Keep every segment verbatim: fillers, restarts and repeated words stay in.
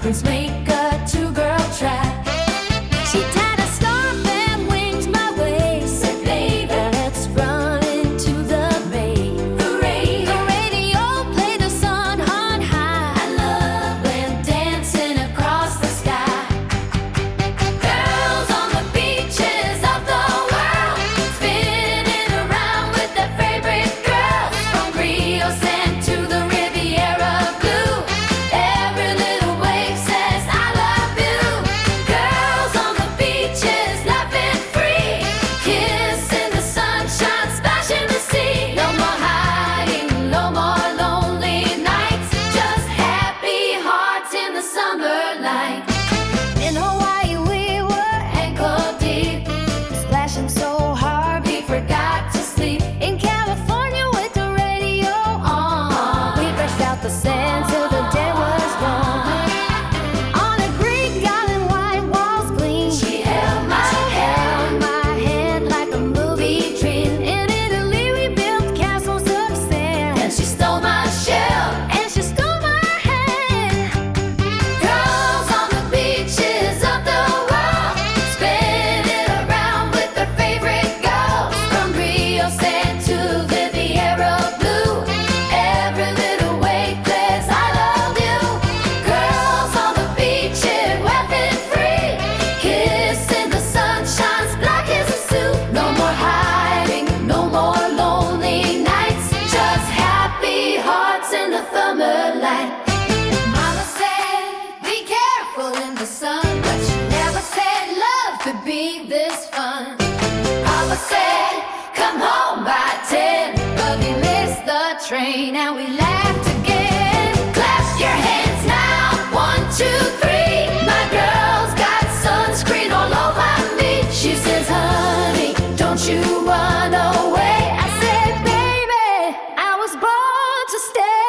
Mountains make a two-girl track. She tied a scarf and wings my way. Said, baby, let's run into the bay. Hooray! The radio played a song on high. I love when dancing across the sky. Girls on the beaches of the world, spinning around with their favorite girls. From Rio San to the Riviera Blue, every little wave says I love you. Girls on the beaches, laughing free, kissing the sunshine, splashing the sea. No more hiding, no more lonely nights, just happy hearts in the summer light. In Hawaii we were ankle deep, splashing so hard we forgot to sleep. In California with the radio on, we brushed out the sand till the day was gone. On a Greek island, white walls gleam. She held my hand, my hand like a movie dream. In Italy we built castles of sand, and she stole my shell, and she stole my hand. Girls on the beaches of the world, spinning around with their favorite girls. From Rio San to Riviera Blue, every little wave says I love you. Girls on the beaches, laughing free, kissing the sunshine's black as a suit. No more hiding, no more lonely nights, just happy hearts in the summer light. Mama said, be careful in the sun, but she never said love could be this fun. Papa said, come home by ten, but we missed the train and we laughed again. Clap your hands now, one, two, three. My girl's got sunscreen all over me. She says, honey, don't you run away. I said, baby, I was born to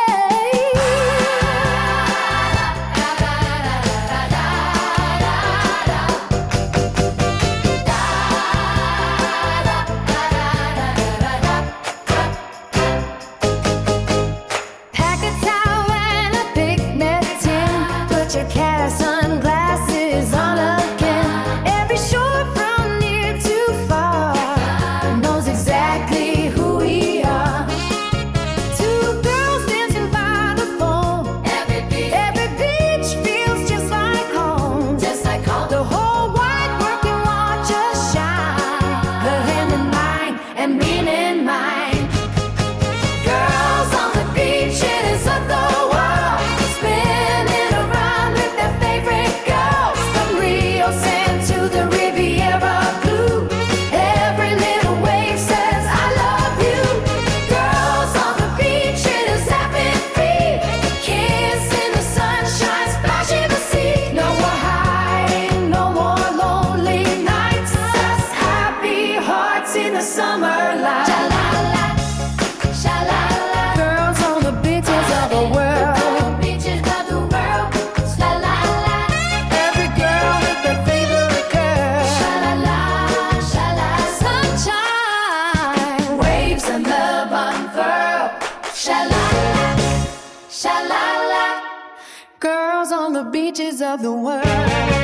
pack a towel and a picnic tin. Put your cat sunglasses on again. Every shore from near to far knows exactly who we are. Two girls dancing by the phone. Every beach, every beach feels just like home. Just like home. The whole wide world can watch us shine. Her hand in mine and mine in mine. Girls on the beaches of the world, spinning around with their favorite girls. From Rio San to the Riviera Blue, every little wave says I love you. Girls on the beaches, laughing free, kissing the sunshine, splashing the sea. No more hiding, no more lonely nights, just happy hearts in the summer light. Sha-la-la, sha-la-la. Girls on the beaches of the world, beaches of the world. Sha-la-la. Every girl with their favorite girl. Sha-la-la, sha-la-la. Sunshine, waves and love unfurl. Sha-la-la, sha-la-la. Girls on the beaches of the world.